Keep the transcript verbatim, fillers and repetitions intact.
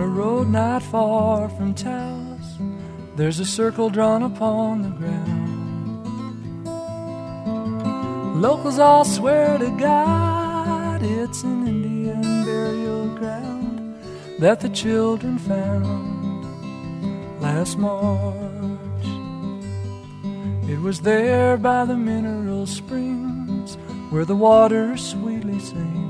a road not far from Taos, there's a circle drawn upon the ground. Locals all swear to God it's an Indian burial ground that the children found last March. It was there by the mineral springs where the water sweetly sings